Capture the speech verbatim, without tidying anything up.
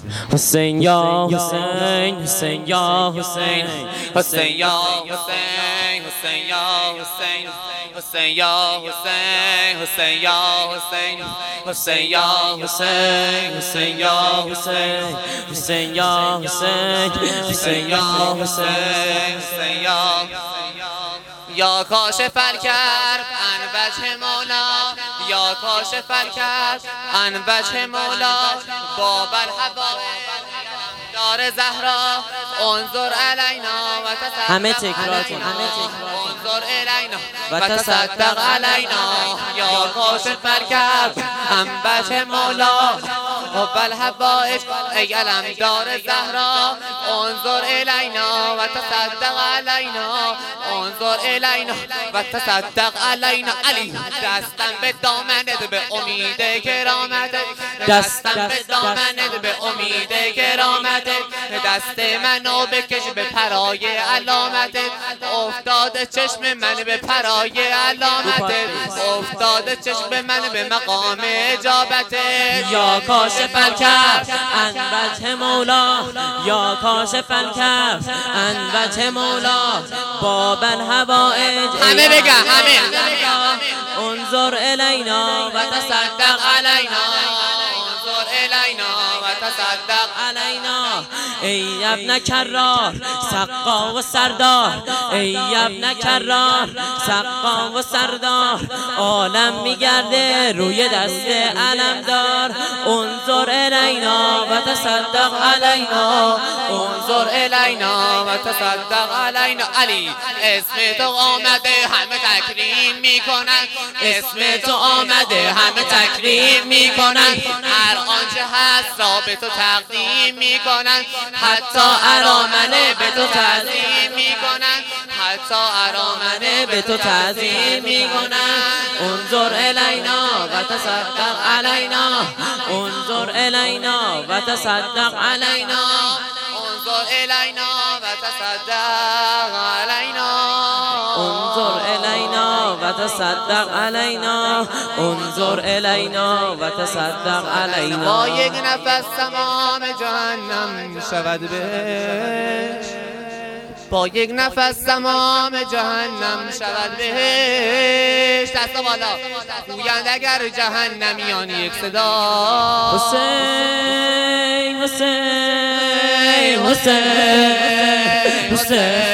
حسین یا حسین، حسین یا حسین، حسین یا حسین، حسین یا حسین، حسین یا حسین، حسین یا حسین، حسین یا حسین، حسین یا حسین، حسین یا حسین، حسین یا حسین، حسین یا یا کاشف الکرب عن وجه مولا، یا کاشف الکرب عن وجه مولا، باب الحوائج دار زهرا انظر علینا و تصدق همه تکرار کن، همه تکرار انظر علینا و تصدق علینا، یا کاشف الکرب عن وجه مولا، باب الحوائج ای علم دار زهرا انظر علینا و تصدق علینا، انظر علینا و تصدق علینا. علی دستم به دامنت به امید کرامت، دستم به دامنت به امید کرامت، دست منو بکش به پرای علامت، افتاد چشم من به پرای علامت، افتاد چشم من به مقام اجابت. یا کاشف الکرب عن وجه مولا، یا کاشف الکرب عن وجه مولا، باب الحوائج همه بگن، همه انظر الینا و تصدق علینا، انظر الینا و تصدق علینا. ای ابن کرار سقا و سردار، ای ابن کرار سقا و سردار، عالم میگرده روی دست علمدار، انظر الینا و تصدق علینا، انظر الینا و تصدق علینا. علی اسم تو آمده همه تکریم میکنن، اسم تو آمده همه تکریم میکنن، هر آنچه هست را به تو تقدیم میکنن، حتی ارامنه به تو تعظیم میکنن، حتی ارامنه به تو تعظیم میکنن. انظر الینا و تصدق علینا، انظر الینا و تصدق علینا، انظر الینا و تصدق علینا، انظر الینا و تصدق علینا، انظر الینا و تصدق علینا. با یک نفس تمام جهنم شود بهش، با یک نفس تمام جهنم شود بهش. دست بالا گویند اگر جهنمیان یک صدا حسین حسین حسین حسین